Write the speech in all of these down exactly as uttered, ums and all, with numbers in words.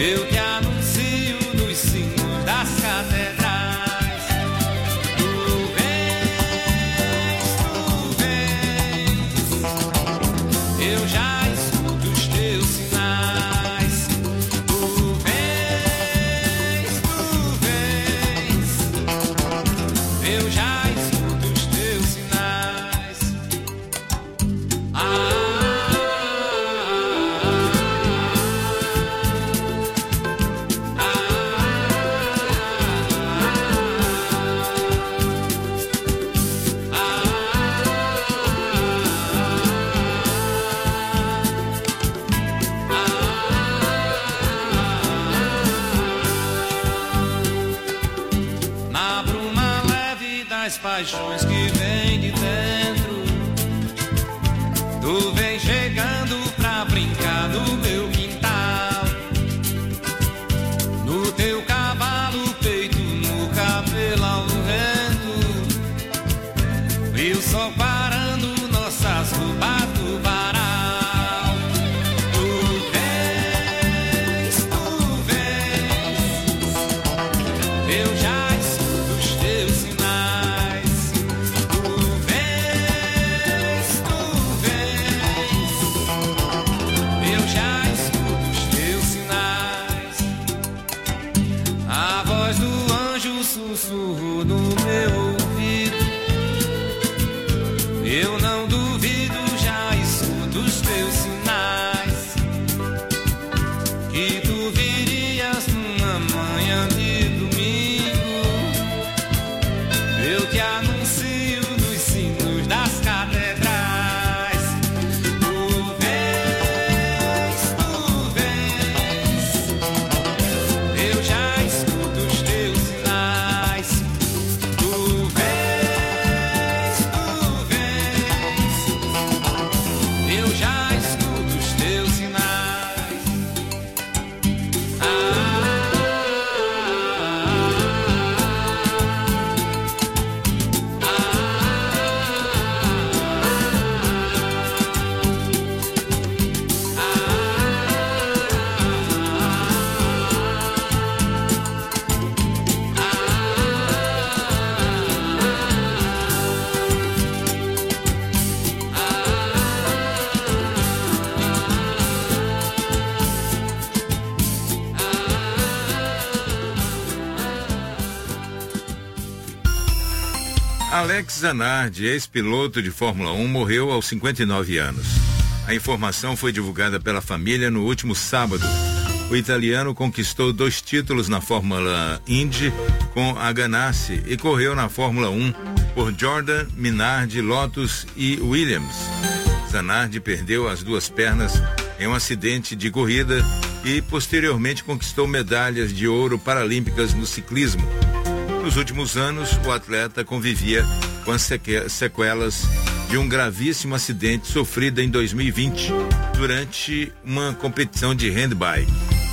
Eu te anuncio nos sinos das catedrais. Tu vens, tu vens. Eu já escuto os teus sinais. Tu vens, tu vens. Eu já escuto os teus sinais. Ah. As paixões que vêm de dentro, tu vem chegando pra brincar no meu quintal, no teu cavalo, peito, no cabelo ao vento, e o sol parando nossas roupas do varal. Tu vens, tu vens, eu já escuto os teus sinais. Sussurro no meu ouvido, eu não duvido, já escuto os teus sinais, que tu virias numa manhã de domingo. Eu te anuncio nos sinos das catedrais. Tu vens, tu vens, eu já escuto os teus sinais. Alex Zanardi, ex-piloto de Fórmula um, morreu aos cinquenta e nove anos. A informação foi divulgada pela família no último sábado. O italiano conquistou dois títulos na Fórmula Indy com a Ganassi e correu na Fórmula um por Jordan, Minardi, Lotus e Williams. Zanardi perdeu as duas pernas em um acidente de corrida e posteriormente conquistou medalhas de ouro paralímpicas no ciclismo. Nos últimos anos, o atleta convivia com as sequelas de um gravíssimo acidente sofrido em dois mil e vinte, durante uma competição de handbike.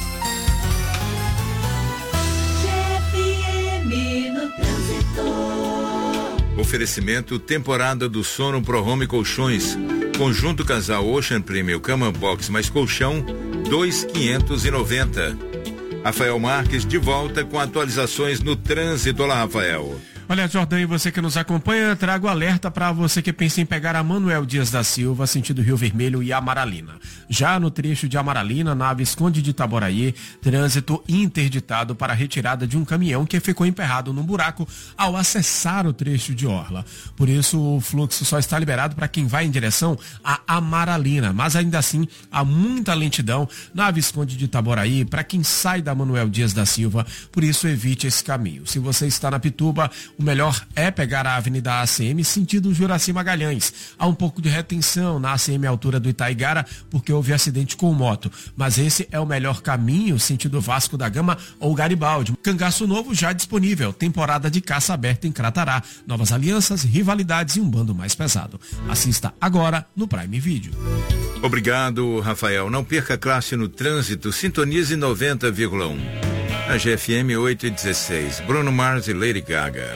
Oferecimento temporada do sono Pro Home Colchões. Conjunto casal Ocean Premium Cama Box mais colchão, dois mil quinhentos e noventa. Rafael Marques de volta com atualizações no trânsito. Olá, Rafael. Olha, Jordão, e você que nos acompanha, trago alerta para você que pensa em pegar a Manuel Dias da Silva, sentido Rio Vermelho e Amaralina. Já no trecho de Amaralina, na Visconde de Itaboraí, trânsito interditado para a retirada de um caminhão que ficou emperrado num buraco ao acessar o trecho de Orla. Por isso, o fluxo só está liberado para quem vai em direção a Amaralina, mas ainda assim, há muita lentidão na Visconde de Itaboraí para quem sai da Manuel Dias da Silva, por isso evite esse caminho. Se você está na Pituba, o melhor é pegar a Avenida A C M sentido Juraci Magalhães. Há um pouco de retenção na A C M altura do Itaigara porque houve acidente com moto, mas esse é o melhor caminho sentido Vasco da Gama ou Garibaldi. Cangaço novo já disponível, temporada de caça aberta em Cratará, novas alianças, rivalidades e um bando mais pesado. Assista agora no Prime Video. Obrigado, Rafael. Não perca a classe no trânsito, sintonize noventa vírgula um. A G F M oito e dezesseis, Bruno Mars e Lady Gaga.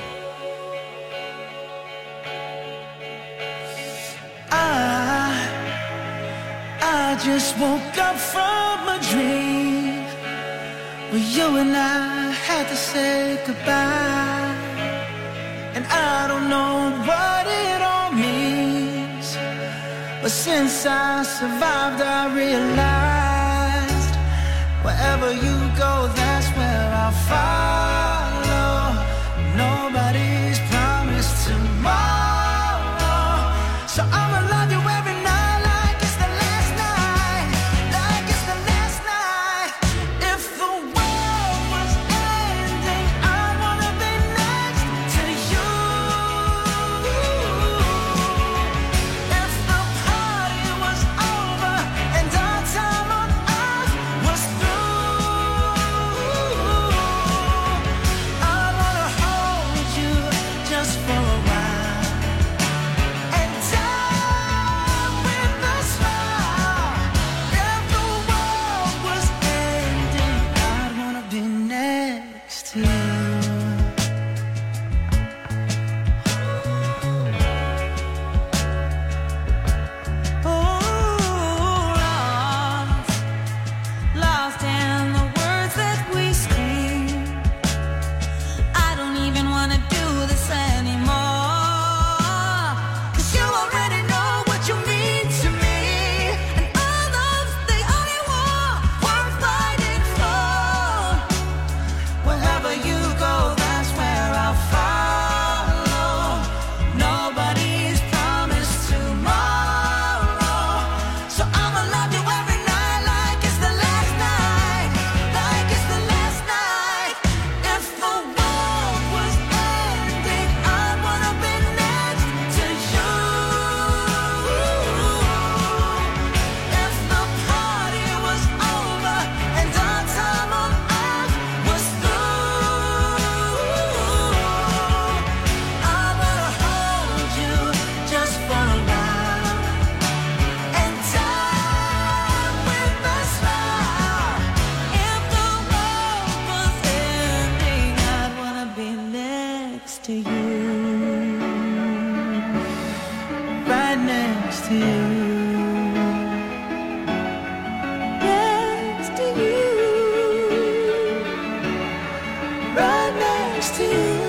I, I just woke up from a dream. Well, you and I had to say goodbye, and I don't know what it all means, but since I survived I realized wherever you go, that's where I'll follow. Nobody's promised tomorrow, so I'ma love you every night like it's the last night, like it's the last night. If the world was ending, I wanna be next to you. If the party was over and our time on earth was through, I wanna hold you just for a while and die with a smile. If the world was ending, I'd wanna be next to you. Oh, lost, lost in the words that we scream. I don't even wanna do this anymore, 'cause you already know what you mean to me, and our love's the only war worth fighting for. Wherever you go, that's where I'll follow. Nobody's promised tomorrow, so I'ma love you every night like it's the last night, like it's the last night. If the world was ending, I wanna be next to you. If the party was over and our time on earth was through, I wanna hold you just for a while and die with a smile. If the world was ending, I'd wanna be next to you, right next to you, next to you, right next to you.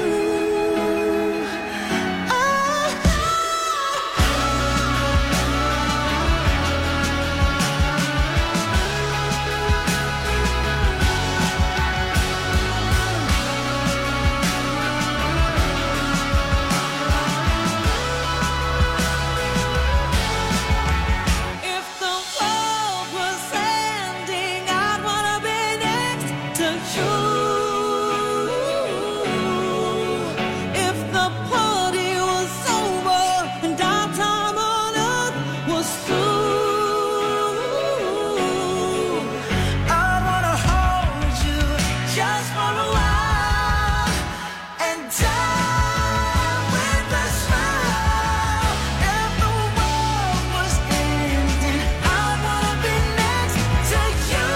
If the world was ending, I'd wanna be next to you. If the party was over and our time on earth was through, I'd wanna hold you just for a while and die with a smile. If the world was ending, I'd wanna be next to you.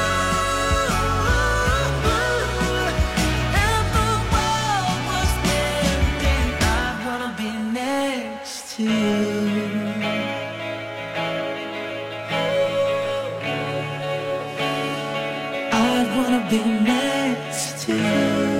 If the world was ending, I'd wanna be next to you. I'd wanna be next to you.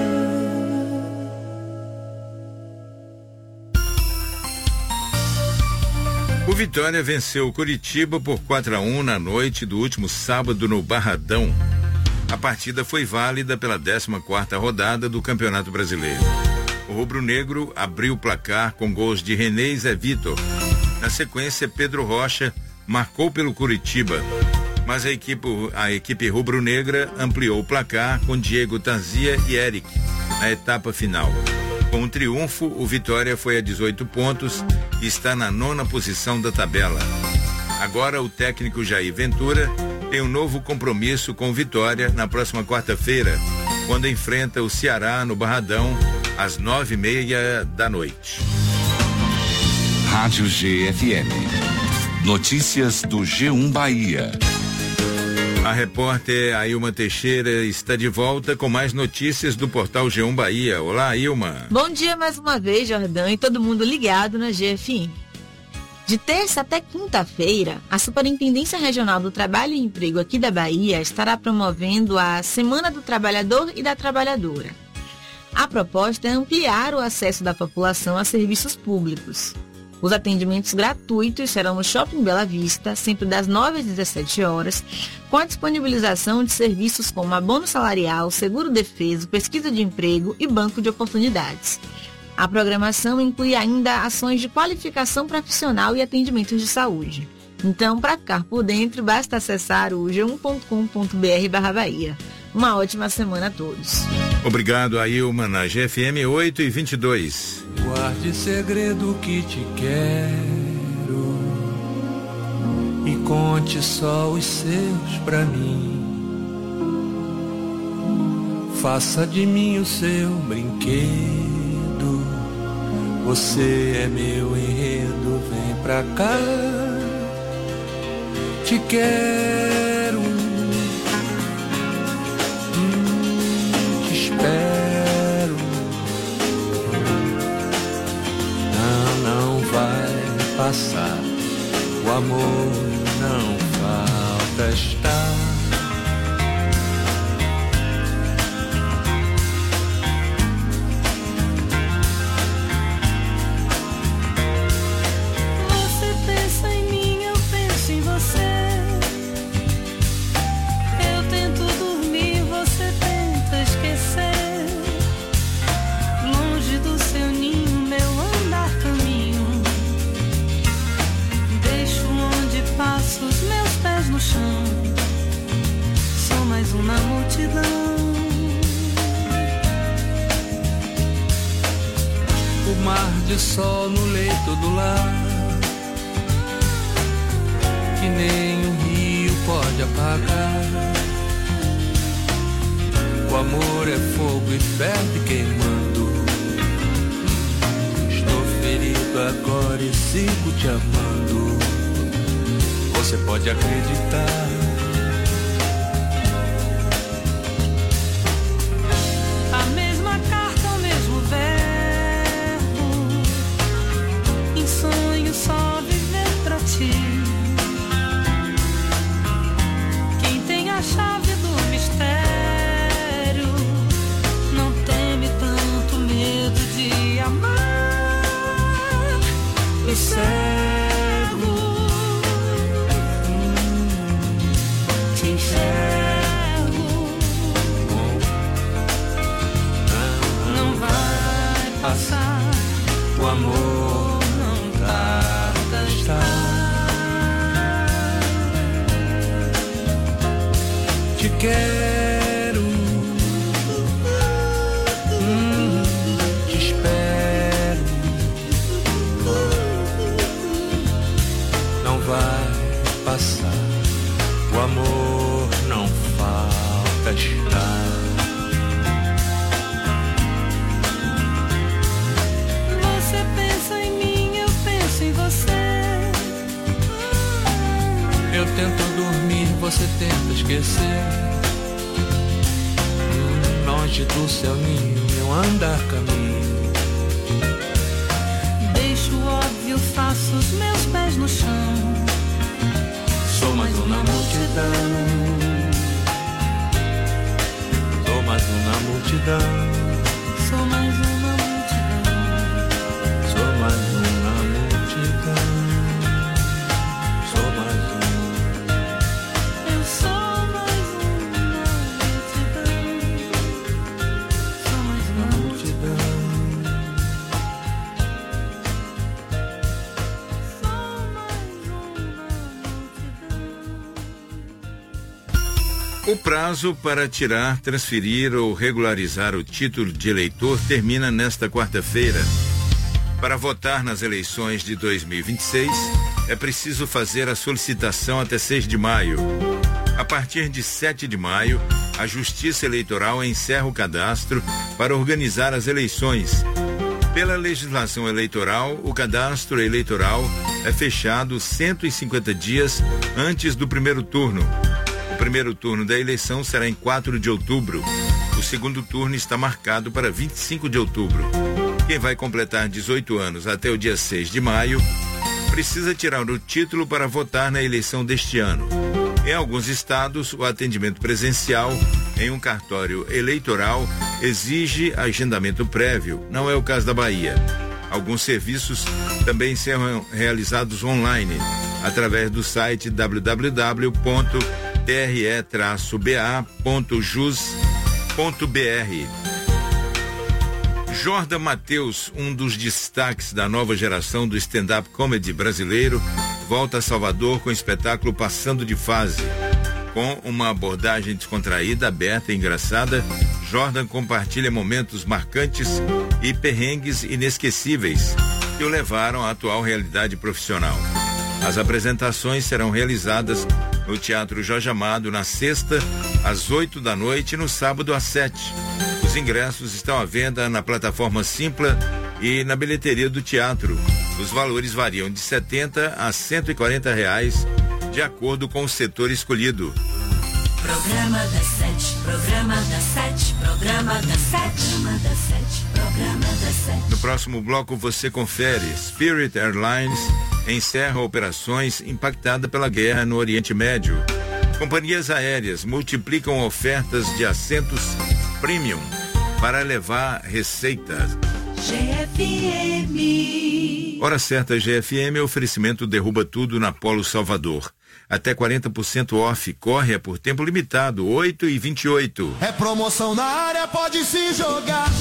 O Vitória venceu o Curitiba por quatro a um na noite do último sábado no Barradão. A partida foi válida pela décima quarta rodada do Campeonato Brasileiro. O rubro-negro abriu o placar com gols de René e Zé Vitor. Na sequência, Pedro Rocha marcou pelo Curitiba, mas a equipe, a equipe rubro-negra ampliou o placar com Diego Tanzia e Eric na etapa final. Com o triunfo, o Vitória foi a dezoito pontos e está na nona posição da tabela. Agora o técnico Jair Ventura tem um novo compromisso com o Vitória na próxima quarta-feira, quando enfrenta o Ceará no Barradão às nove e meia da noite. Rádio G F M. Notícias do G um Bahia. A repórter Ailma Teixeira está de volta com mais notícias do portal G um Bahia. Olá, Ailma. Bom dia mais uma vez, Jordão, e todo mundo ligado na G F M. De terça até quinta-feira, a Superintendência Regional do Trabalho e Emprego aqui da Bahia estará promovendo a Semana do Trabalhador e da Trabalhadora. A proposta é ampliar o acesso da população a serviços públicos. Os atendimentos gratuitos serão no Shopping Bela Vista, sempre das nove às dezessete horas, com a disponibilização de serviços como abono salarial, seguro-defeso, pesquisa de emprego e banco de oportunidades. A programação inclui ainda ações de qualificação profissional e atendimentos de saúde. Então, para ficar por dentro, basta acessar o g um ponto com ponto b r barra Bahia. Uma ótima semana a todos. Obrigado, Ailma, na G F M oito e vinte e dois. Guarde segredo que te quero e conte só os seus pra mim. Faça de mim o seu brinquedo. Você é meu enredo, vem pra cá. Te quero, hum, te espero. Não, não vai passar. O amor não falta estar. De sol no leito do lar, que nem um rio pode apagar. O amor é fogo e ferve queimando. Estou ferido agora e sigo te amando. Você pode acreditar. A mesma carta, o mesmo verbo. Sonho só viver pra ti. Quem tem a chave do mistério não teme tanto medo de amar. E cego, hum, te enxergo. Não, não vai passar o amor. Te quero, hum, te espero. Não vai passar. O amor não falta estar. Você pensa em mim, eu penso em você. Eu tento dormir, você tenta esquecer. Longe do seu ninho, meu andar caminho. Deixo o óbvio, faço os meus pés no chão. Sou mais um na multidão. Sou mais um na multidão. Sou mais um na multidão. Sou mais um na multidão. Sou mais um. O prazo para tirar, transferir ou regularizar o título de eleitor termina nesta quarta-feira. Para votar nas eleições de dois mil e vinte e seis, é preciso fazer a solicitação até seis de maio. A partir de sete de maio, a Justiça Eleitoral encerra o cadastro para organizar as eleições. Pela legislação eleitoral, o cadastro eleitoral é fechado cento e cinquenta dias antes do primeiro turno. O primeiro turno da eleição será em quatro de outubro. O segundo turno está marcado para vinte e cinco de outubro. Quem vai completar dezoito anos até o dia seis de maio precisa tirar o título para votar na eleição deste ano. Em alguns estados, o atendimento presencial em um cartório eleitoral exige agendamento prévio. Não é o caso da Bahia. Alguns serviços também serão realizados online, através do site w w w ponto t r e traço b a ponto jus ponto b r. Jordan Matheus, um dos destaques da nova geração do stand-up comedy brasileiro, volta a Salvador com o espetáculo Passando de Fase. Com uma abordagem descontraída, aberta e engraçada, Jordan compartilha momentos marcantes e perrengues inesquecíveis que o levaram à atual realidade profissional. As apresentações serão realizadas no Teatro Jorge Amado na sexta, às oito da noite e no sábado às sete. Os ingressos estão à venda na plataforma Simpla e na bilheteria do teatro. Os valores variam de setenta a cento e quarenta reais, de acordo com o setor escolhido. Programa das sete, programa das sete, programa das sete, programa das sete, programa das sete. No próximo bloco você confere. Spirit Airlines encerra operações impactada pela guerra no Oriente Médio. Companhias aéreas multiplicam ofertas de assentos premium para levar receitas. G F M. Hora certa, G F M, oferecimento Derruba Tudo na Polo Salvador. Até quarenta por cento off, corre por tempo limitado, oito e vinte e oito. É promoção na área, pode se jogar.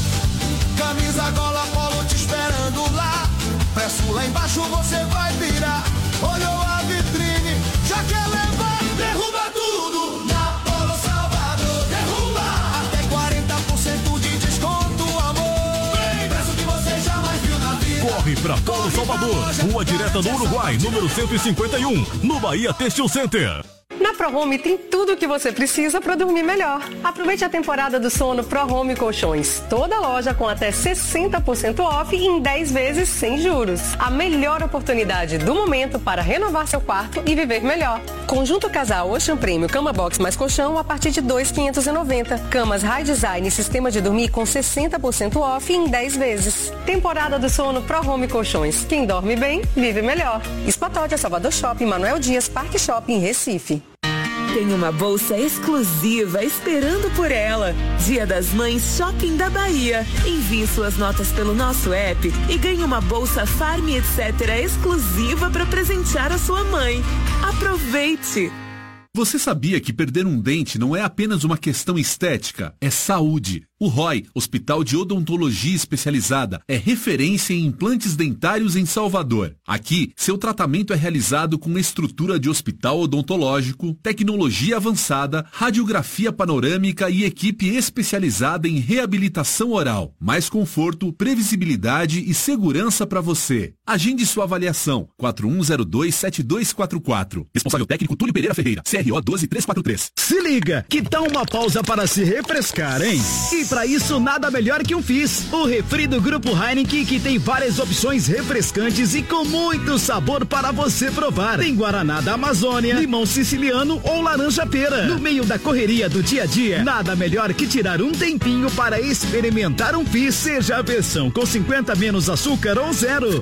Camisa, gola, polo te esperando lá. Preço lá embaixo, você vai virar. Olhou a vitrine, já quer levar. Derruba tudo na Polo Salvador. Derruba até quarenta por cento de desconto, amor. Bem, preço que você jamais viu na vida. Corre pra Polo Salvador, Rua Direta do Uruguai, número cento e cinquenta e um, no Bahia Têxtil Center. Na ProHome tem tudo o que você precisa para dormir melhor. Aproveite a temporada do sono ProHome Colchões. Toda loja com até sessenta por cento off em dez vezes sem juros. A melhor oportunidade do momento para renovar seu quarto e viver melhor. Conjunto casal Ocean Premium Cama Box mais colchão a partir de dois mil quinhentos e noventa. Camas High Design e sistema de dormir com sessenta por cento off em dez vezes. Temporada do sono ProHome Colchões. Quem dorme bem, vive melhor. Expotódia, Salvador Shopping, Manuel Dias, Parque Shopping, Recife. Tem uma bolsa exclusiva esperando por ela. Dia das Mães Shopping da Bahia. Envie suas notas pelo nosso app e ganhe uma bolsa Farm etc exclusiva para presentear a sua mãe. Aproveite! Você sabia que perder um dente não é apenas uma questão estética, é saúde. O R O I, Hospital de Odontologia Especializada, é referência em implantes dentários em Salvador. Aqui, seu tratamento é realizado com estrutura de hospital odontológico, tecnologia avançada, radiografia panorâmica e equipe especializada em reabilitação oral. Mais conforto, previsibilidade e segurança para você. Agende sua avaliação. quatro um zero dois sete dois quatro quatro. Responsável técnico Túlio Pereira Ferreira. C R O um dois três quatro três. Se liga, que tal uma pausa para se refrescar, hein? E para isso, nada melhor que um Fizz, o refri do Grupo Heineken, que tem várias opções refrescantes e com muito sabor para você provar. Tem Guaraná da Amazônia, limão siciliano ou laranja pera. No meio da correria do dia a dia, nada melhor que tirar um tempinho para experimentar um Fizz, seja a versão com cinquenta menos açúcar ou zero.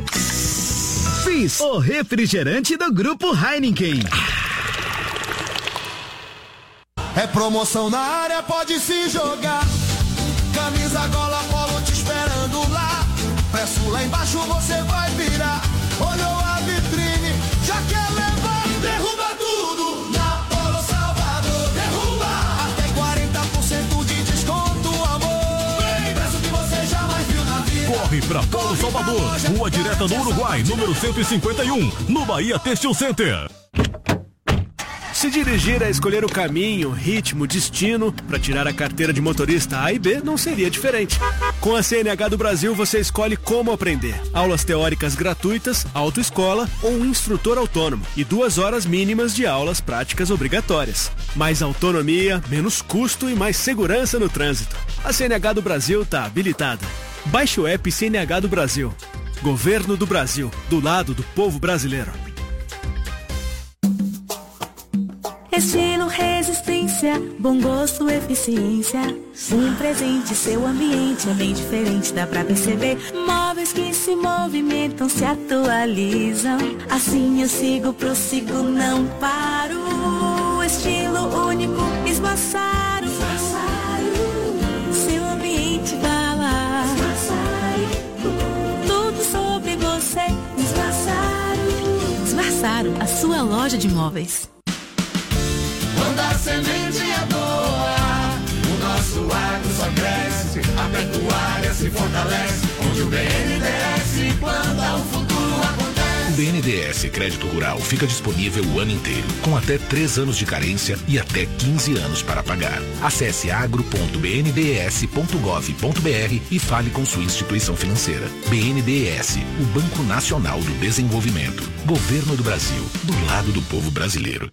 Fizz, o refrigerante do Grupo Heineken. É promoção na área, pode se jogar. Camisa, gola, polo te esperando lá. Preço lá embaixo, você vai virar. Olhou a vitrine, já quer levar. Derruba tudo na Polo Salvador. Derruba até quarenta por cento de desconto, amor. Bem, preço que você jamais viu na vida. Corre pra Polo Salvador, Rua Direta do Uruguai, número cento e cinquenta e um, no Bahia Têxtil Center. Se dirigir é escolher o caminho, ritmo, destino, para tirar a carteira de motorista A e B não seria diferente. Com a C N H do Brasil você escolhe como aprender. Aulas teóricas gratuitas, autoescola ou um instrutor autônomo e duas horas mínimas de aulas práticas obrigatórias. Mais autonomia, menos custo e mais segurança no trânsito. A C N H do Brasil está habilitada. Baixe o app C N H do Brasil. Governo do Brasil, do lado do povo brasileiro. Estilo, resistência, bom gosto, eficiência. Um presente, seu ambiente é bem diferente, dá pra perceber. Móveis que se movimentam, se atualizam. Assim eu sigo, prossigo, não paro. Estilo único, esmaçaro. Seu ambiente vai lá. Tudo sobre você. Esmaçaro. Esmaçaro, a sua loja de imóveis. Quando a semente é boa, o nosso agro só cresce, a pecuária se fortalece, onde o B N D E S planta, o futuro acontece. O B N D E S Crédito Rural fica disponível o ano inteiro, com até três anos de carência e até quinze anos para pagar. Acesse agro ponto b n d e s ponto gov ponto b r e fale com sua instituição financeira. B N D E S, o Banco Nacional do Desenvolvimento. Governo do Brasil, do lado do povo brasileiro.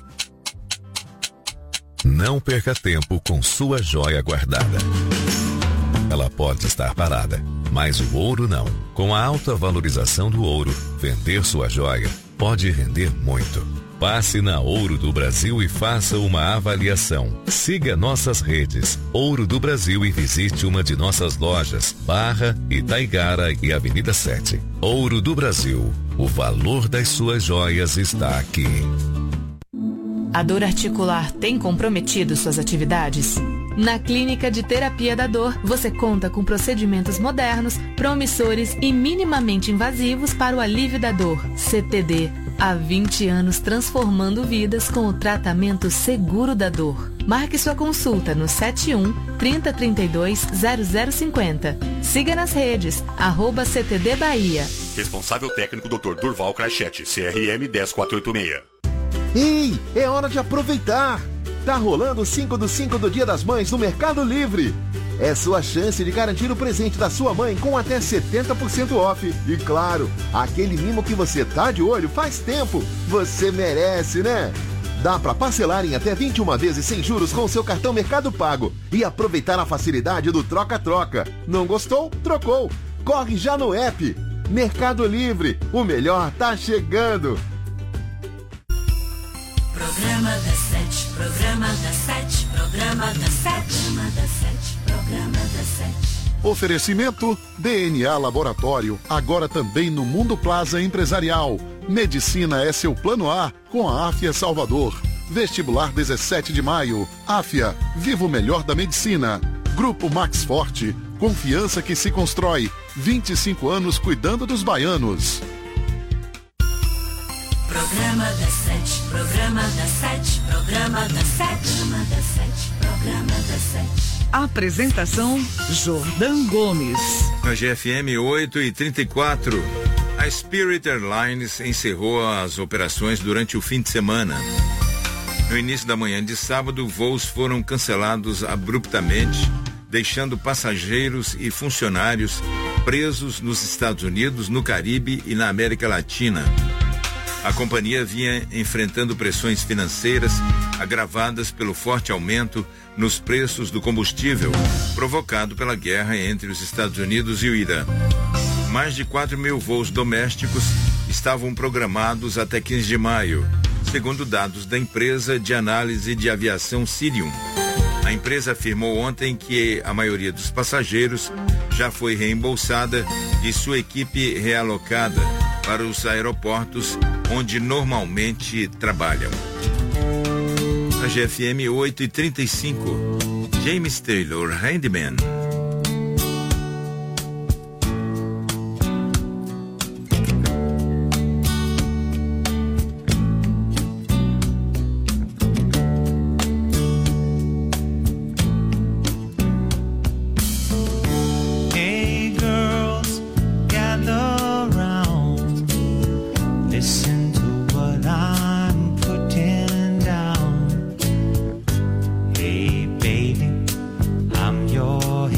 Não perca tempo com sua joia guardada. Ela pode estar parada, mas o ouro não. Com a alta valorização do ouro, vender sua joia pode render muito. Passe na Ouro do Brasil e faça uma avaliação. Siga nossas redes Ouro do Brasil e visite uma de nossas lojas, Barra, Itaigara e Avenida sete. Ouro do Brasil, o valor das suas joias está aqui. A dor articular tem comprometido suas atividades? Na Clínica de Terapia da Dor, você conta com procedimentos modernos, promissores e minimamente invasivos para o alívio da dor. C T D. Há vinte anos transformando vidas com o tratamento seguro da dor. Marque sua consulta no sete um, trinta, trinta e dois, zero zero cinquenta. Siga nas redes, arroba C T D Bahia. Responsável técnico doutor Durval Crachete, C R M um zero quatro oito seis. Ei, é hora de aproveitar! Tá rolando o cinco do cinco do Dia das Mães no Mercado Livre. É sua chance de garantir o presente da sua mãe com até setenta por cento off. E claro, aquele mimo que você tá de olho faz tempo. Você merece, né? Dá pra parcelar em até vinte e uma vezes sem juros com o seu cartão Mercado Pago e aproveitar a facilidade do troca-troca. Não gostou? Trocou. Corre já no app. Mercado Livre, o melhor tá chegando. Programa das sete, programa das sete, programa das sete, programa das sete, programa das sete. Oferecimento D N A Laboratório, agora também no Mundo Plaza Empresarial. Medicina é seu plano A com a Áfia Salvador. Vestibular dezessete de maio. Áfia, viva o melhor da medicina. Grupo Max Forte, confiança que se constrói. vinte e cinco anos cuidando dos baianos. Programa das sete, programa das sete, programa das sete, programa das sete, programa das sete. Apresentação Jordão Gomes. Na G F M oito e trinta e quatro, a Spirit Airlines encerrou as operações durante o fim de semana. No início da manhã de sábado, voos foram cancelados abruptamente, deixando passageiros e funcionários presos nos Estados Unidos, no Caribe e na América Latina. A companhia vinha enfrentando pressões financeiras agravadas pelo forte aumento nos preços do combustível, provocado pela guerra entre os Estados Unidos e o Irã. Mais de quatro mil voos domésticos estavam programados até quinze de maio, segundo dados da empresa de análise de aviação Cirium. A empresa afirmou ontem que a maioria dos passageiros já foi reembolsada e sua equipe realocada para os aeroportos onde normalmente trabalham. A G F M oito e trinta e cinco, James Taylor, Handyman. Your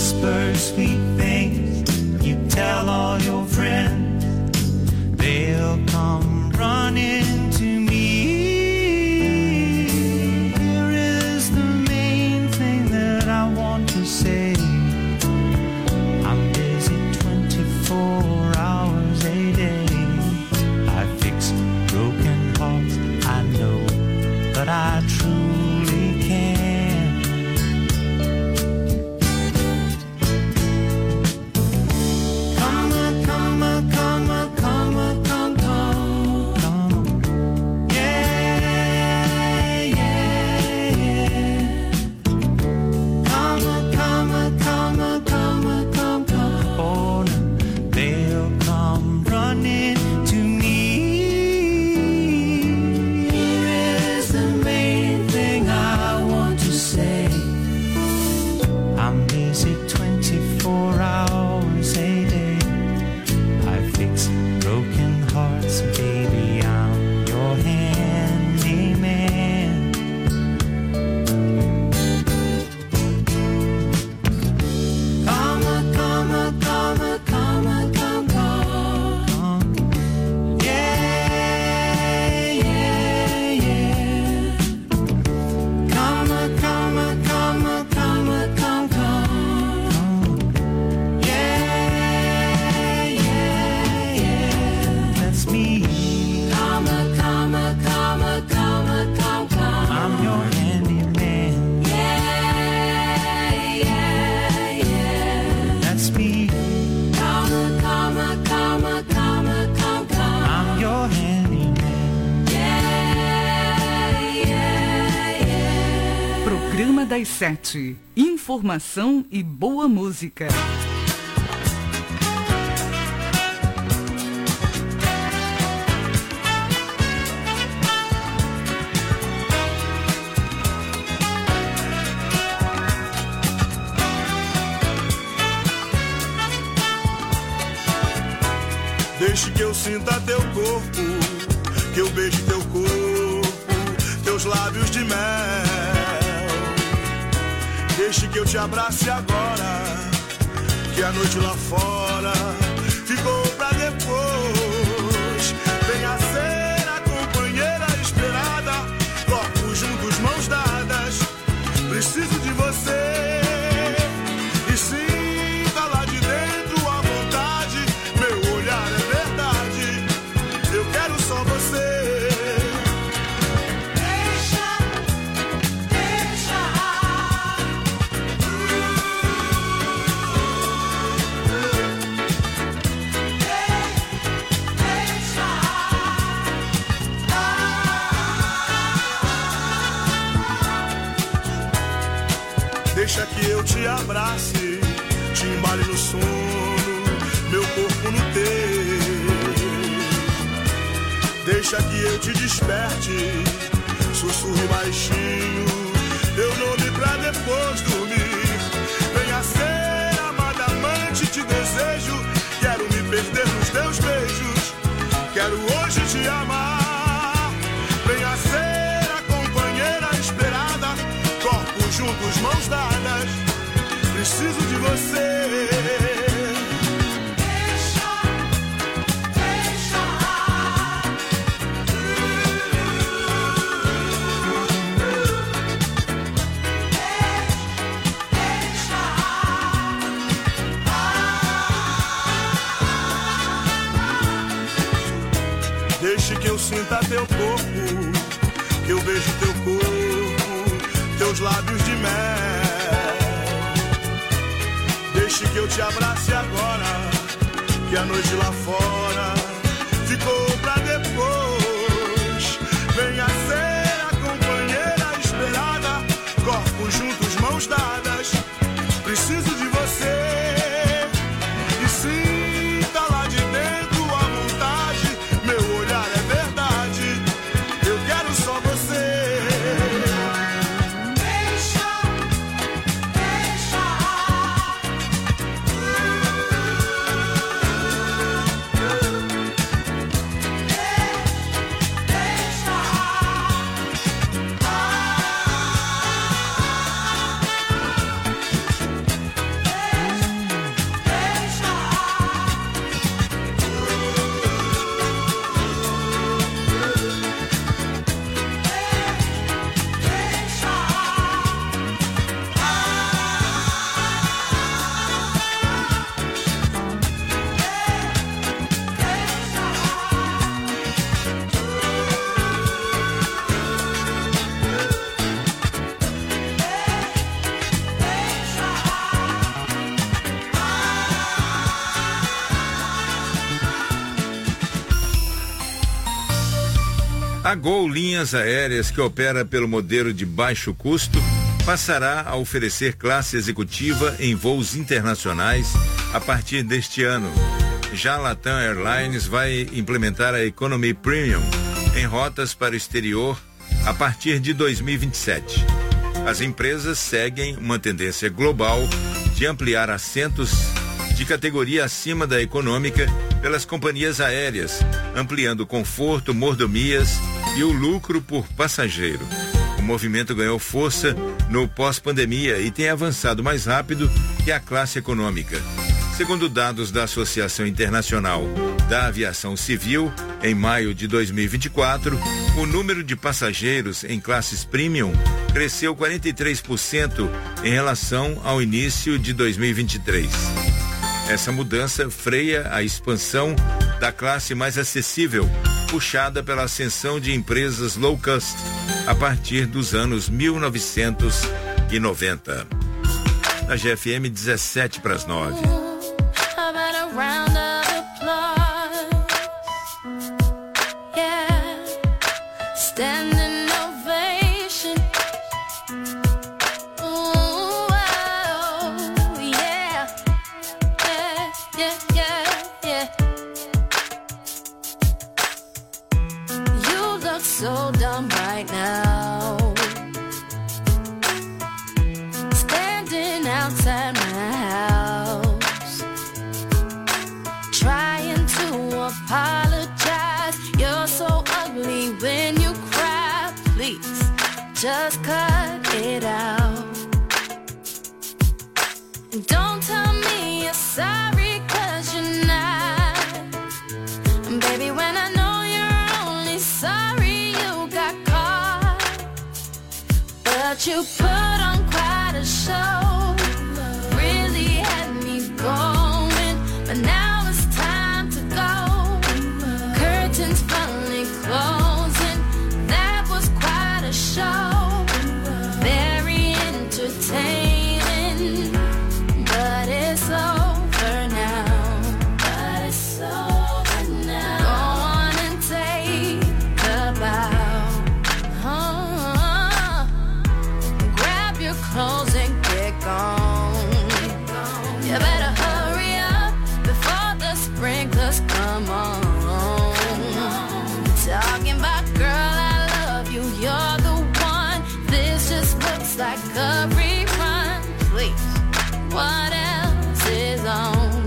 whisper sweet things, you tell all your friends, they'll come running to me. Here is the main thing that I want to say. I'm busy twenty-four hours a day. I fix broken hearts, I know, but I truly can. Come on, come on, come on, come on, come, come, come. Yeah, yeah, yeah. Come on, come on, come on, come on, come, come. Oh, no, they'll come running to me. Here is the main thing I want to say. I'm busy twenty-four hours a day. I fix broken hearts, baby, I'm your handyman. Come on, come on, come on, come on, come, come. Yeah, yeah, yeah. Come on, come on, come on, come on, come, come. Yeah, yeah, yeah. That's me. Come on, come on, come on, come on, come, come. I'm your handyman. Yeah, yeah, yeah. That's me. Come on, come on, come on, come on, come, come. I'm your handyman. Yeah, yeah, yeah. Programa das Sete. Informação e boa música. Deixe que eu sinta teu corpo, que eu beije teu corpo, teus lábios de mel. Deixe que eu te abrace agora, que a noite lá fora ficou pra depois. Venha ser a companheira esperada, corpos juntos, mãos dadas. Preciso de você. E sinta lá de dentro a vontade. Meu olhar é verdade. Eu quero só você. Deixa, deixa. Deixa que eu te abrace, te embale no sono, meu corpo no teu. Deixa que eu te desperte, sussurre baixinho, teu nome pra depois dormir. Venha ser amada amante, te desejo, quero me perder nos teus beijos, quero hoje te amar. Venha ser a companheira esperada, corpos juntos, mãos dadas, preciso de você. Deixa, deixa. Deixa. Deixe que eu sinta teu corpo, que eu vejo teu corpo, teus lábios de mel. Deixe que eu te abrace agora, que a noite lá fora ficou pra depois. Venha ser a companheira esperada, corpos juntos, mãos dadas, preciso de você. E sinta lá de dentro a vontade, meu olhar é verdade, eu quero só você. Deixa, deixa. A Gol Linhas Aéreas, que opera pelo modelo de baixo custo, passará a oferecer classe executiva em voos internacionais a partir deste ano. Já a Latam Airlines vai implementar a Economy Premium em rotas para o exterior a partir de dois mil e vinte e sete. As empresas seguem uma tendência global de ampliar assentos de categoria acima da econômica pelas companhias aéreas, ampliando conforto, mordomias e o lucro por passageiro. O movimento ganhou força no pós-pandemia e tem avançado mais rápido que a classe econômica. Segundo dados da Associação Internacional da Aviação Civil, em maio de dois mil e vinte e quatro, o número de passageiros em classes premium cresceu quarenta e três por cento em relação ao início de dois mil e vinte e três. Essa mudança freia a expansão da classe mais acessível, puxada pela ascensão de empresas low cost a partir dos anos mil novecentos e noventa. Na G F M, dezessete para as nove. So dumb right now, standing outside my house, trying to apologize. You're so ugly when you cry. Please, just cut it out. And don't tell me you're sorry, 'cause you're not. And baby, when I know you're only sorry, but you put on quite a show, really had me going, but now it's time to go. Curtains finally closing, that was quite a show, very entertaining, but it's over now, but it's over now. Go on and take a bow. Clothes and get gone. You better hurry up before the sprinklers come on. Talking about, girl, I love you, you're the one. This just looks like a rerun. Please, what else is on?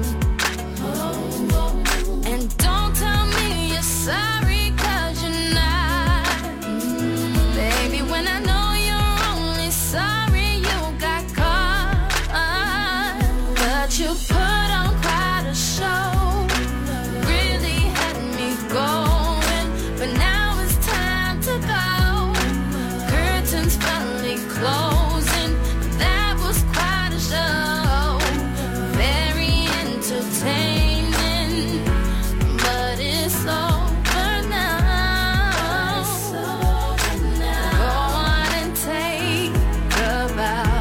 And don't tell me you're sorry, 'cause you're not. Baby, when I know you're only sorry, you put on quite a show, really had me going, but now it's time to go. Curtains finally closing, that was quite a show, very entertaining, but it's over now. Go on and take a bow.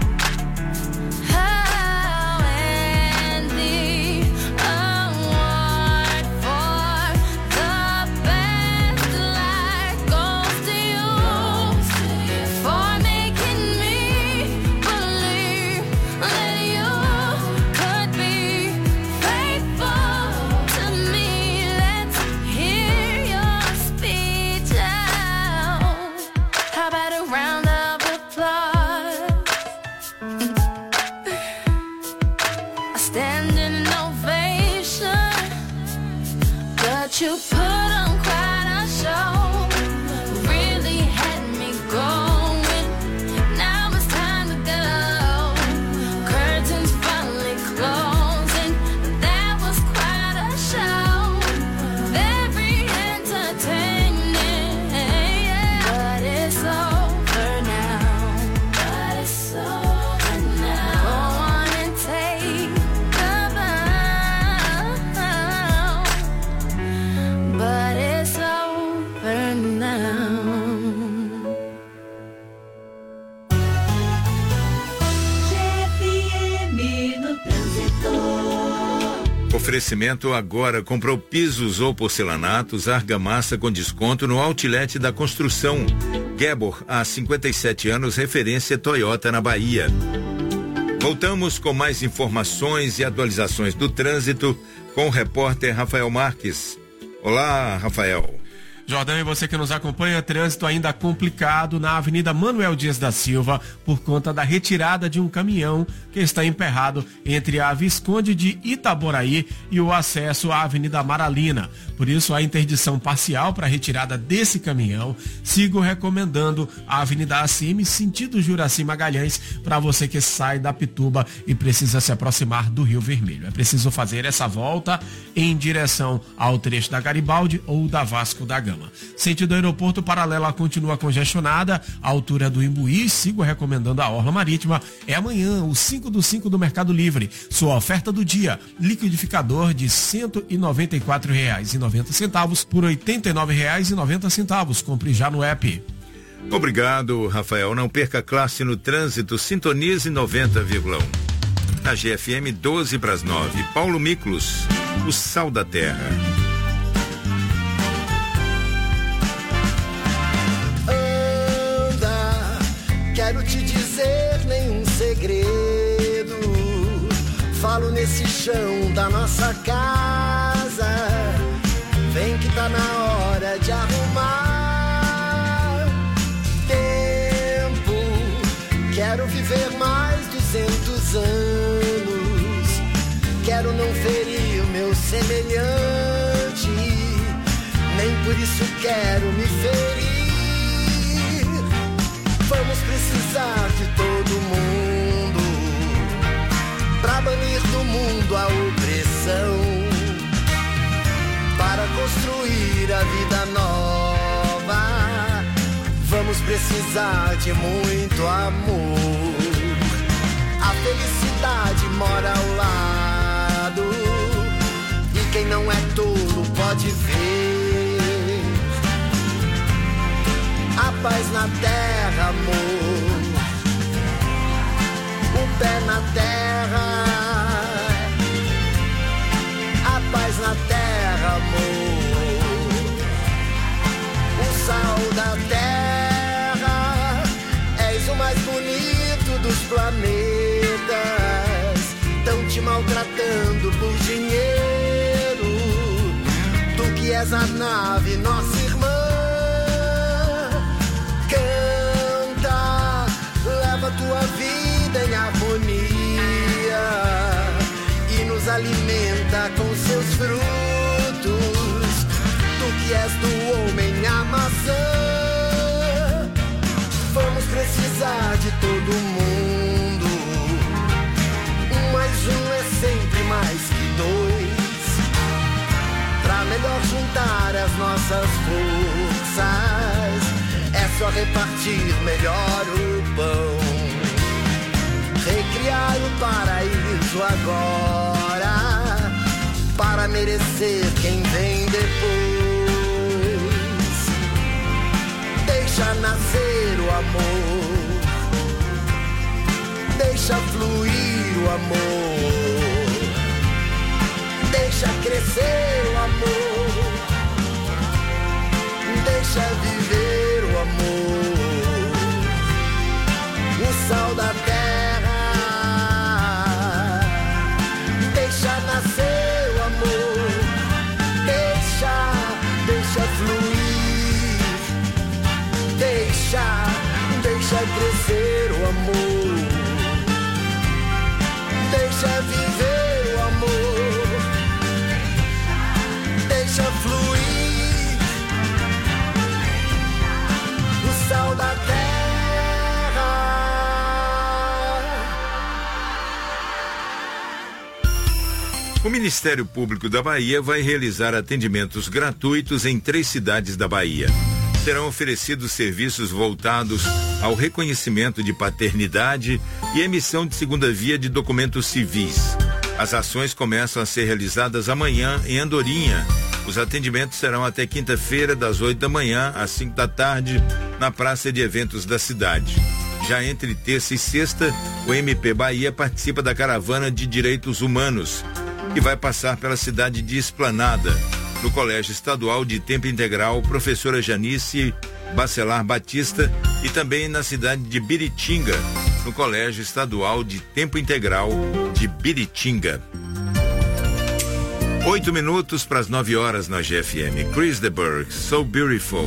You put on quite a show, really had me going, now it's time to go. Curtains finally closing, that was quite a show, very entertaining, but it's over now, but it's over now. Go on and take a bow. Oferecimento agora, comprou pisos ou porcelanatos, argamassa com desconto no Outlet da Construção. Gebor, há cinquenta e sete anos, referência Toyota na Bahia. Voltamos com mais informações e atualizações do trânsito com o repórter Rafael Marques. Olá, Rafael. Jordão, e você que nos acompanha, trânsito ainda complicado na Avenida Manuel Dias da Silva por conta da retirada de um caminhão que está emperrado entre a Visconde de Itaboraí e o acesso à Avenida Amaralina. Por isso, a interdição parcial para a retirada desse caminhão. Sigo recomendando a Avenida Acime, sentido Juraci Magalhães, para você que sai da Pituba e precisa se aproximar do Rio Vermelho. É preciso fazer essa volta em direção ao trecho da Garibaldi ou da Vasco da Gama. Sentido aeroporto, paralela continua congestionada, à altura do Imbuí. Sigo recomendando a Orla Marítima. É amanhã, o cinco do cinco do Mercado Livre. Sua oferta do dia, liquidificador de cento e noventa e quatro reais e noventa centavos por oitenta e nove reais e noventa centavos. Compre já no app. Obrigado, Rafael. Não perca a classe no trânsito, sintonize noventa vírgula um. Na G F M, doze para as nove. Paulo Miklos, o sal da terra. Quero te dizer nenhum segredo. Falo nesse chão da nossa casa. Vem que tá na hora de arrumar tempo. Quero viver mais duzentos anos. Quero não ferir o meu semelhante. Nem por isso quero me ferir. Vamos precisar de todo mundo pra banir do mundo a opressão, para construir a vida nova. Vamos precisar de muito amor. A felicidade mora ao lado e quem não é tolo pode ver. A paz na terra, amor. O pé na terra. A paz na terra, amor. O sal da terra. És o mais bonito dos planetas. Tão te maltratando por dinheiro. Tu que és a nave, nossa irmã. Leva tua vida em harmonia e nos alimenta com seus frutos. Tu que és do homem a maçã. Vamos precisar de todo mundo. Um mais um é sempre mais que dois. Pra melhor juntar as nossas forças, é só repartir melhor o pão. Recriar o paraíso agora, para merecer quem vem depois. Deixa nascer o amor. Deixa fluir o amor. Deixa crescer o amor. Deixa viver o amor, o sal da terra. Deixa nascer o amor, deixa, deixa fluir, deixa, deixa crescer o amor, deixa viver o amor, deixa fluir. Sal da terra. O Ministério Público da Bahia vai realizar atendimentos gratuitos em três cidades da Bahia. Serão oferecidos serviços voltados ao reconhecimento de paternidade e emissão de segunda via de documentos civis. As ações começam a ser realizadas amanhã em Andorinha. Os atendimentos serão até quinta-feira, das oito da manhã às cinco da tarde, na praça de eventos da cidade. Já entre terça e sexta, o M P Bahia participa da Caravana de Direitos Humanos. e vai passar pela cidade de Esplanada, no Colégio Estadual de Tempo Integral Professora Janice Bacelar Batista, e também na cidade de Biritinga, no Colégio Estadual de Tempo Integral de Biritinga. Oito minutos para as nove horas na G F M. Chris de Burgh, So Beautiful.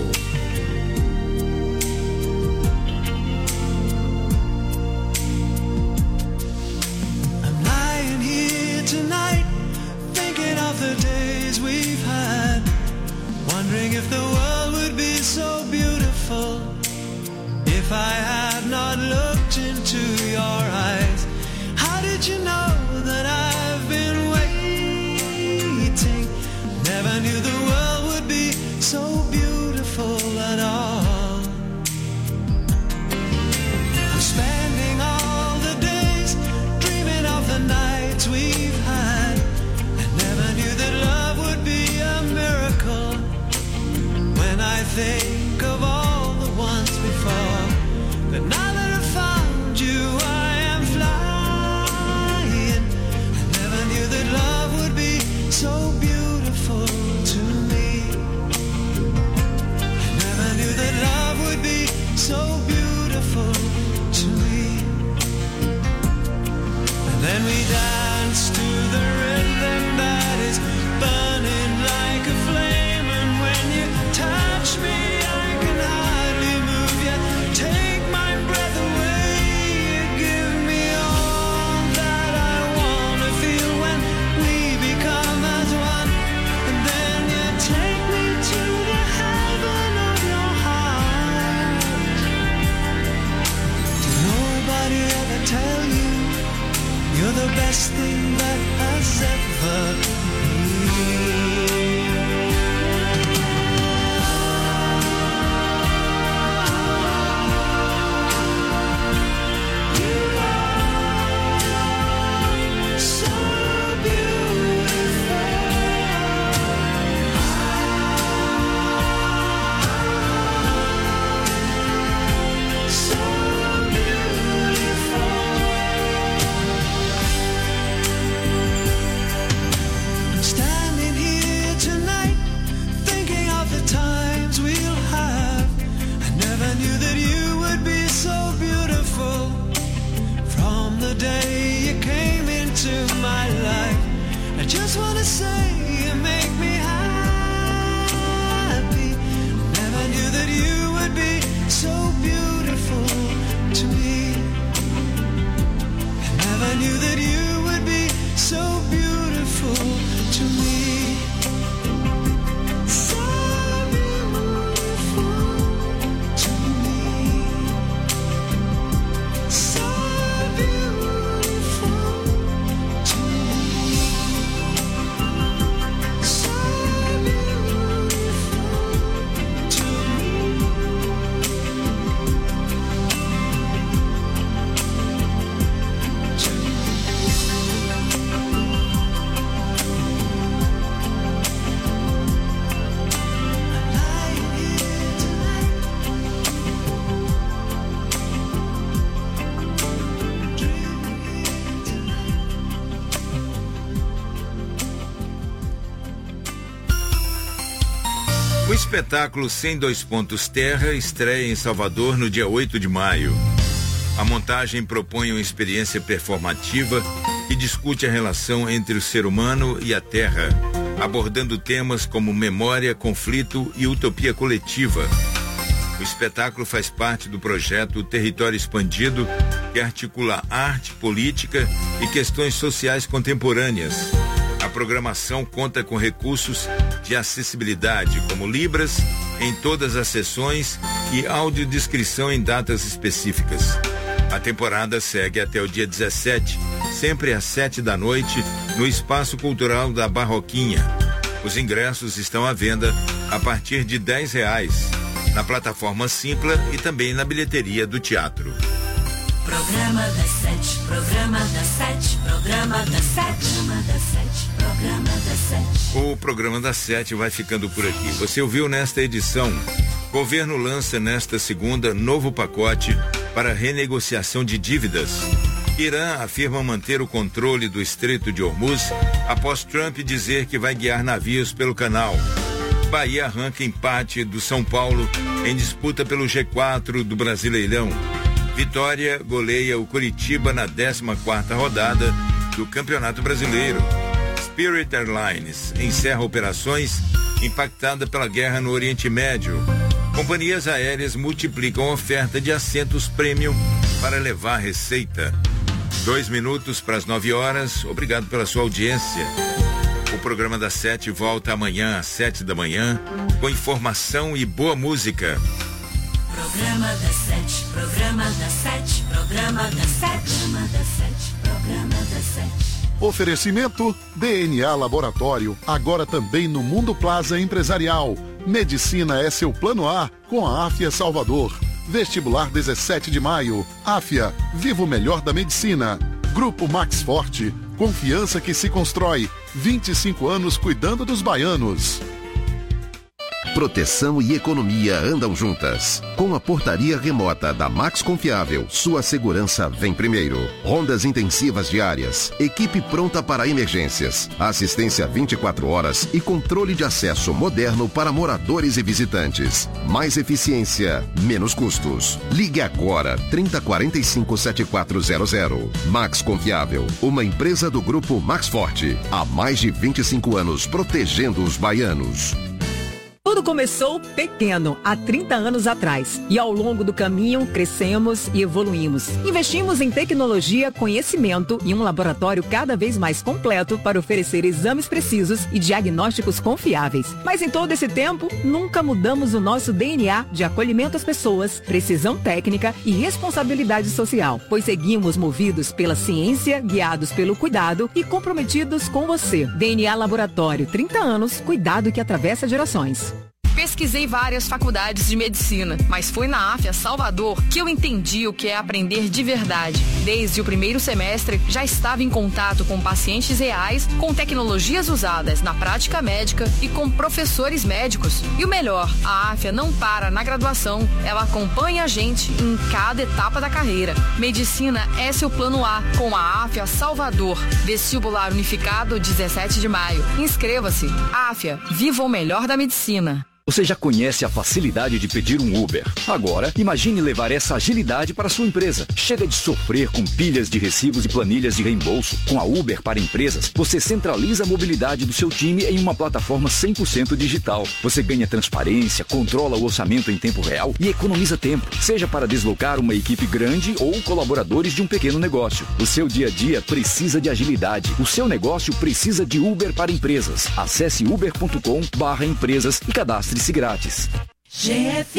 I'm lying here tonight, thinking of the days we've had, wondering if the world would be so beautiful if I had not looked into your eyes. How did you know that I've been waiting? Never knew the world would be so beautiful at all. I'm spending all the days dreaming of the nights we've had. I never knew that love would be a miracle. When I think of all the ones before, but now that I've found you, I am flying. I never knew that love would be so beautiful to me. I never knew that love would be so beautiful to me. And then we dance to the rhythm that is burning like a flame, and when you touch me I can hardly move yet. Take my breath away, you give me all that I wanna feel when we become as one. And then you take me to the heaven of your heart. Did nobody ever tell you you're the best thing that has ever been? I just wanna say you make me happy. Never knew that you would be so beautiful to me. I never knew that you would be so beautiful to me. So beautiful to me. So beautiful to me. So beautiful to O espetáculo Cem Dois Pontos Terra estreia em Salvador no dia oito de maio. A montagem propõe uma experiência performativa que discute a relação entre o ser humano e a terra, abordando temas como memória, conflito e utopia coletiva. O espetáculo faz parte do projeto Território Expandido, que articula arte, política e questões sociais contemporâneas. A programação conta com recursos de acessibilidade, como libras em todas as sessões e audiodescrição em datas específicas. A temporada segue até o dia dezessete, sempre às sete da noite, no Espaço Cultural da Barroquinha. Os ingressos estão à venda a partir de dez reais, na plataforma Simpla e também na bilheteria do teatro. Programa das sete, programa das sete, programa das sete, programa das sete, programa das sete. O programa das sete vai ficando por aqui. Você ouviu nesta edição: governo lança nesta segunda novo pacote para renegociação de dívidas. Irã afirma manter o controle do Estreito de Hormuz após Trump dizer que vai guiar navios pelo canal. Bahia arranca empate do São Paulo em disputa pelo G quatro do Brasileirão. Vitória goleia o Curitiba na décima quarta rodada do Campeonato Brasileiro. Spirit Airlines encerra operações impactada pela guerra no Oriente Médio. Companhias aéreas multiplicam a oferta de assentos premium para levar receita. Dois minutos para as nove horas. Obrigado pela sua audiência. O programa da Sete volta amanhã às sete da manhã com informação e boa música. Programa da Sete, programa da Sete, programa da Sete, programa da Sete, programa da Sete. Oferecimento D N A Laboratório, agora também no Mundo Plaza Empresarial. Medicina é seu plano A com a Áfia Salvador. Vestibular dezessete de maio. Áfia, viva o melhor da medicina. Grupo Max Forte, confiança que se constrói. vinte e cinco anos cuidando dos baianos. Proteção e economia andam juntas. Com a portaria remota da Max Confiável, sua segurança vem primeiro. Rondas intensivas diárias, equipe pronta para emergências, assistência vinte e quatro horas e controle de acesso moderno para moradores e visitantes. Mais eficiência, menos custos. Ligue agora, trinta, quarenta e cinco, setenta e quatro zero zero. Max Confiável, uma empresa do Grupo Max Forte. Há mais de vinte e cinco anos protegendo os baianos. Tudo começou pequeno, há trinta anos atrás. E ao longo do caminho, crescemos e evoluímos. Investimos em tecnologia, conhecimento e um laboratório cada vez mais completo para oferecer exames precisos e diagnósticos confiáveis. Mas em todo esse tempo, nunca mudamos o nosso D N A de acolhimento às pessoas, precisão técnica e responsabilidade social, pois seguimos movidos pela ciência, guiados pelo cuidado e comprometidos com você. D N A Laboratório, trinta anos, cuidado que atravessa gerações. Pesquisei várias faculdades de medicina, mas foi na Áfia Salvador que eu entendi o que é aprender de verdade. Desde o primeiro semestre, já estava em contato com pacientes reais, com tecnologias usadas na prática médica e com professores médicos. E o melhor, a Áfia não para na graduação, ela acompanha a gente em cada etapa da carreira. Medicina é seu plano A, com a Áfia Salvador. Vestibular unificado, dezessete de maio. Inscreva-se. Áfia, viva o melhor da medicina. Você já conhece a facilidade de pedir um Uber. Agora, imagine levar essa agilidade para a sua empresa. Chega de sofrer com pilhas de recibos e planilhas de reembolso. Com a Uber para empresas, você centraliza a mobilidade do seu time em uma plataforma cem por cento digital. Você ganha transparência, controla o orçamento em tempo real e economiza tempo, seja para deslocar uma equipe grande ou colaboradores de um pequeno negócio. O seu dia a dia precisa de agilidade. O seu negócio precisa de Uber para empresas. Acesse uber ponto com barra empresas e cadastre grátis. G F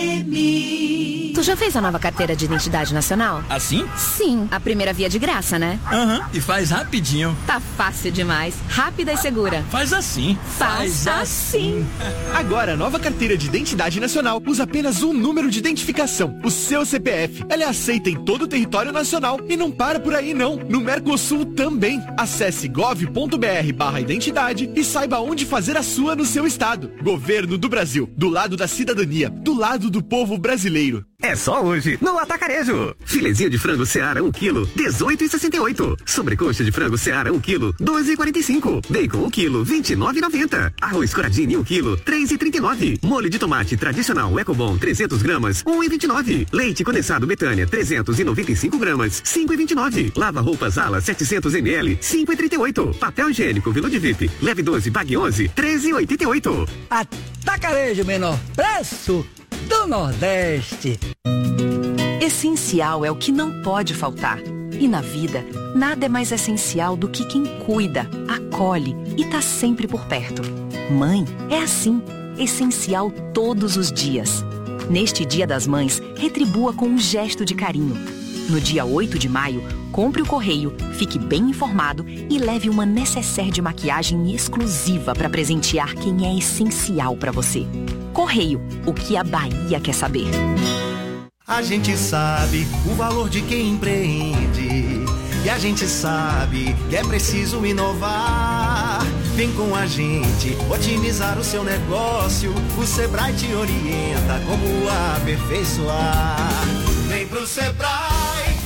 M. Tu já fez a nova carteira de identidade nacional? Assim? Sim, a primeira via de graça, né? Aham, uhum, e faz rapidinho. Tá fácil demais, rápida e segura. Faz assim. Faz, faz assim. Agora, a nova carteira de identidade nacional usa apenas um número de identificação, o seu C P F. Ela é aceita em todo o território nacional e não para por aí não. No Mercosul também. Acesse gov ponto br barra identidade e saiba onde fazer a sua no seu estado. Governo do Brasil, do lado da cidadania, do lado do povo brasileiro. É só hoje, no Atacarejo. Filezinho de frango Seara um quilo, dezoito e sessenta e oito. Sobrecoxa de frango Seara um quilo, doze e quarenta e cinco. Bacon um quilo, vinte e nove e noventa. Arroz Coradini um quilo, três e trinta e nove. Molho de tomate tradicional Ecobom trezentos gramas, um e vinte e nove. Leite condensado Betânia trezentos e noventa e cinco gramas, cinco e vinte e nove. Lava roupas Ala setecentos mililitros, cinco e trinta e oito. Papel higiênico Veludo Vip, leve doze, pague onze, treze e oitenta e oito. Atacarejo, menor preço do Nordeste. Essencial é o que não pode faltar. E na vida, nada é mais essencial do que quem cuida, acolhe e tá sempre por perto. Mãe é assim, essencial todos os dias. Neste Dia das Mães, retribua com um gesto de carinho. No dia oito de maio, compre o correio, fique bem informado e leve uma necessaire de maquiagem exclusiva para presentear quem é essencial para você. Correio, o que a Bahia quer saber. A gente sabe o valor de quem empreende e a gente sabe que é preciso inovar. Vem com a gente otimizar o seu negócio, o Sebrae te orienta como aperfeiçoar. Vem pro Sebrae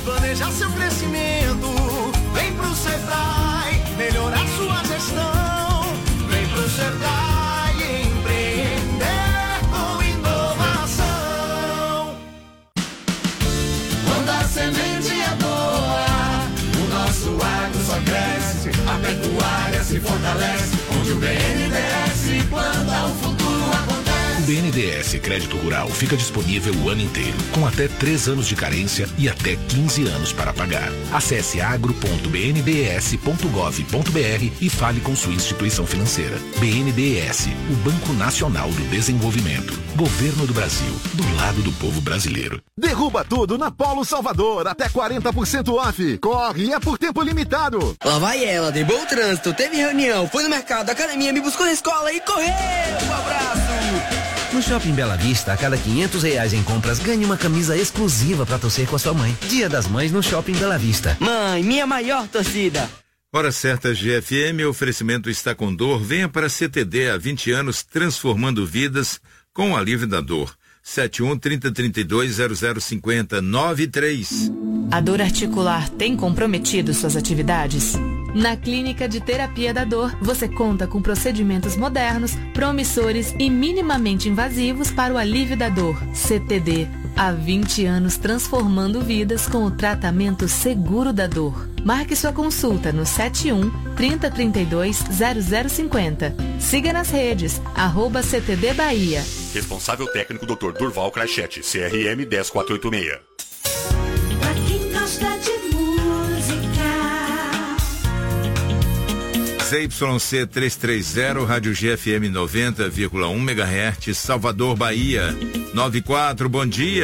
planejar seu crescimento. Vem pro Sebrae, melhorar sua gestão. Vem pro Sebrae, empreender com inovação. Quando a semente é boa, o nosso agro só cresce. A pecuária se fortalece, onde o B N D E S planta o futuro acontece. O B N D E S Crédito Rural fica disponível o ano inteiro, com até três anos de carência e até quinze anos para pagar. Acesse agro ponto b n d e s ponto gov ponto b r e fale com sua instituição financeira. B N D E S, o Banco Nacional do Desenvolvimento. Governo do Brasil, do lado do povo brasileiro. Derruba tudo na Polo Salvador, até quarenta por cento off. Corre, é por tempo limitado. Lá vai ela, derrubou o trânsito, teve reunião, foi no mercado, academia, me buscou na escola e correu! Um abraço! No Shopping Bela Vista, a cada quinhentos reais em compras, ganhe uma camisa exclusiva para torcer com a sua mãe. Dia das Mães no Shopping Bela Vista. Mãe, minha maior torcida. Hora certa G F M, oferecimento está com dor. Venha para a C T D há vinte anos, transformando vidas com o alívio da dor. sete um, trinta, trinta e dois, zero zero cinquenta, nove três. A dor articular tem comprometido suas atividades? Na Clínica de Terapia da Dor, você conta com procedimentos modernos, promissores e minimamente invasivos para o alívio da dor. C T D, há vinte anos transformando vidas com o tratamento seguro da dor. Marque sua consulta no sete um, trinta, trinta e dois, zero zero cinquenta. Siga nas redes, arroba C T D Bahia. Responsável técnico doutor Durval Crachete, C R M um zero quatro oito seis. Pra quem gosta de Z Y C trezentos e trinta, Rádio G F M noventa vírgula um megahertz, Salvador, Bahia. noventa e quatro, bom dia.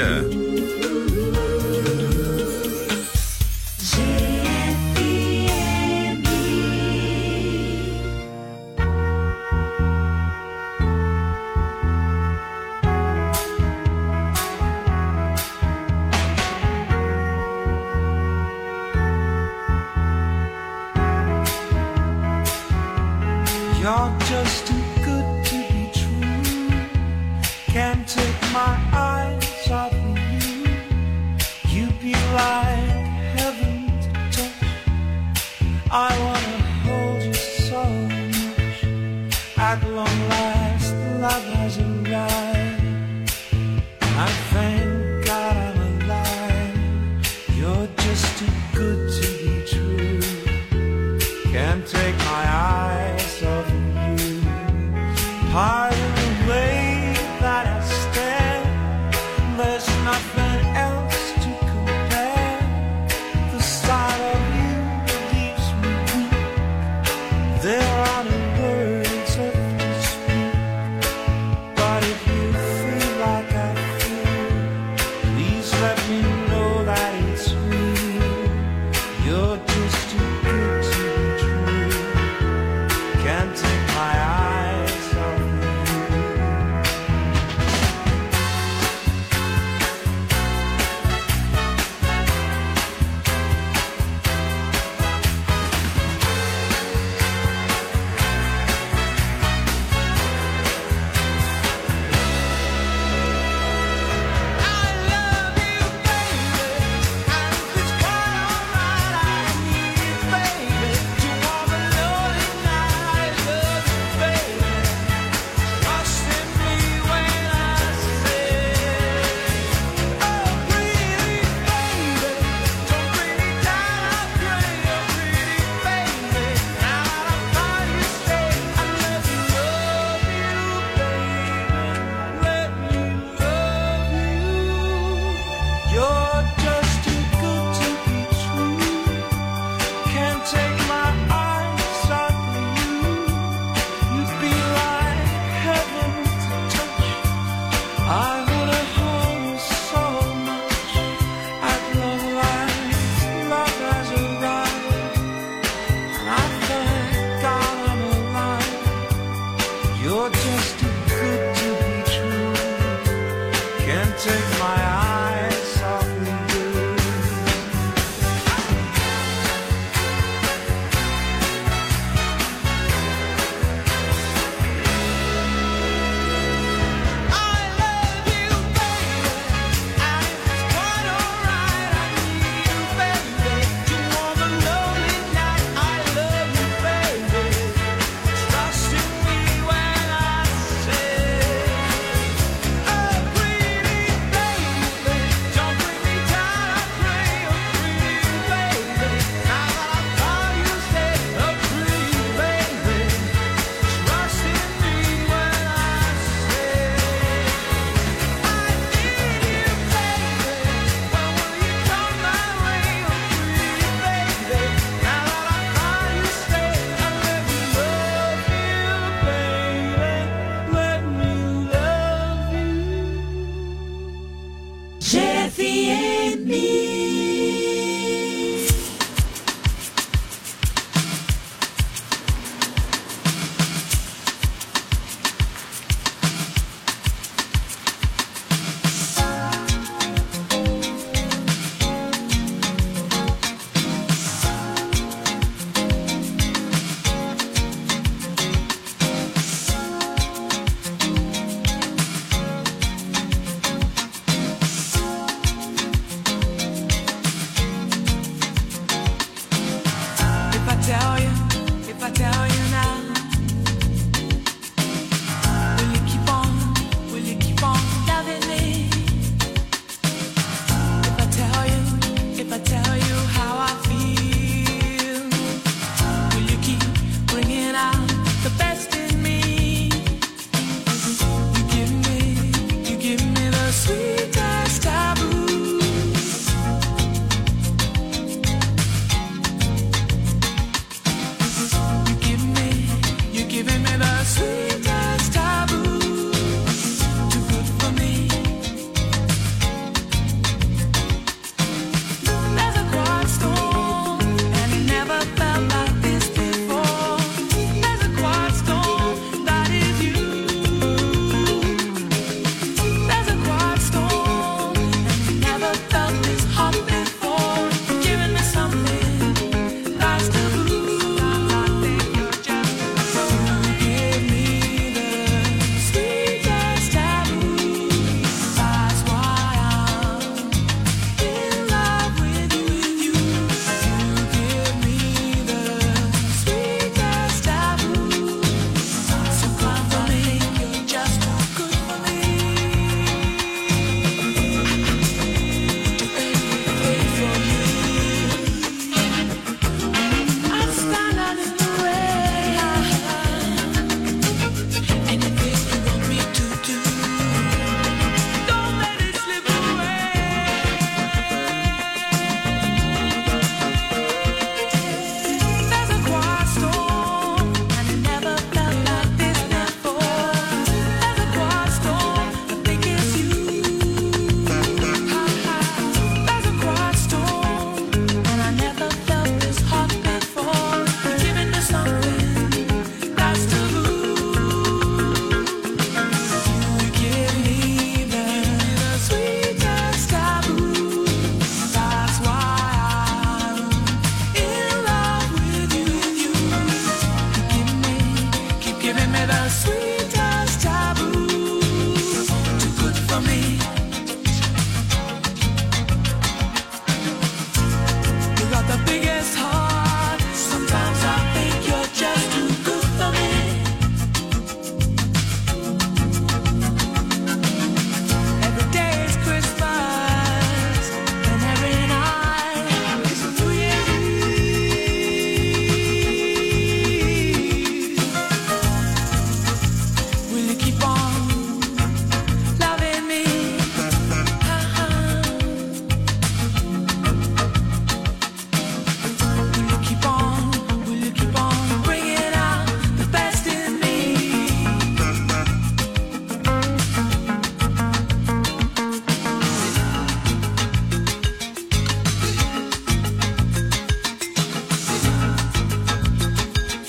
You're just too good to be true. Can't take my eyes off of you. You be like heaven to touch. I wanna hold you so much. At long last, love has arrived. I thank God I'm alive. You're just too good to be true. Can't take my eyes off of you. Part